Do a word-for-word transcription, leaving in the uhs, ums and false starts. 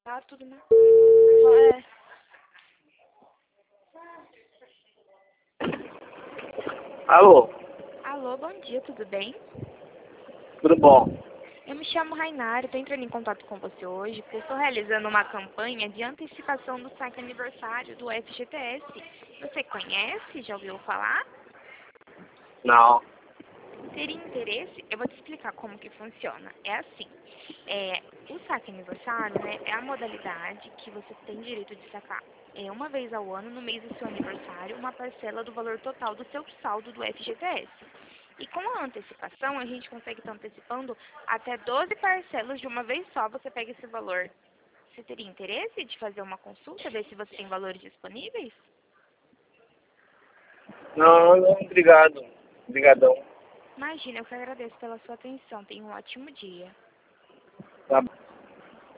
Tá tudo, né? É. Alô, Alô, bom dia, tudo bem? tudo bom? Eu me chamo Rainara, estou entrando em contato com você hoje porque estou realizando uma campanha de antecipação do saque aniversário do F G T S. Você conhece? Já ouviu falar? Não. Teria interesse? Eu vou te explicar como que funciona. É assim, é, o saque aniversário, né, é a modalidade que você tem direito de sacar é, uma vez ao ano, no mês do seu aniversário, uma parcela do valor total do seu saldo do F G T S. E com a antecipação, a gente consegue estar antecipando até doze parcelas de uma vez só, você pega esse valor. Você teria interesse de fazer uma consulta, ver se você tem valores disponíveis? Não, não, obrigado. Obrigadão. Imagina, eu que agradeço pela sua atenção. Tenha um ótimo dia.